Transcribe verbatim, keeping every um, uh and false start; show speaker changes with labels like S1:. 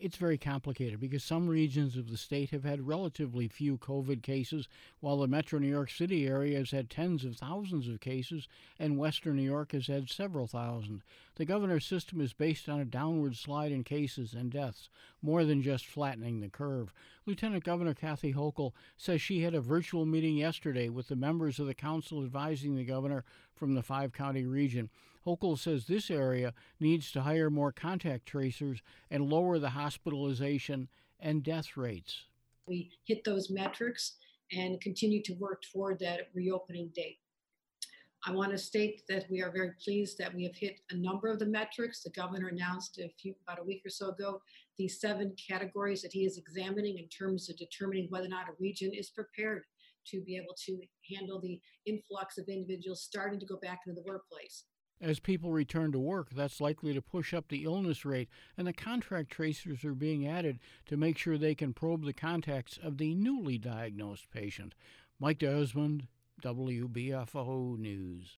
S1: It's very complicated because some regions of the state have had relatively few COVID cases, while the metro New York City area has had tens of thousands of cases, and western New York has had several thousand. The governor's system is based on a downward slide in cases and deaths, more than just flattening the curve. Lieutenant Governor Kathy Hochul says she had a virtual meeting yesterday with the members of the council advising the governor from the five-county region. Hochul says this area needs to hire more contact tracers and lower the hospitalization and death rates.
S2: We hit those metrics and continue to work toward that reopening date. I want to state that we are very pleased that we have hit a number of the metrics. The governor announced a few, about a week or so ago, these seven categories that he is examining in terms of determining whether or not a region is prepared to be able to handle the influx of individuals starting to go back into the workplace.
S1: As people return to work, that's likely to push up the illness rate, and the contract tracers are being added to make sure they can probe the contacts of the newly diagnosed patient. Mike Desmond, W B F O News.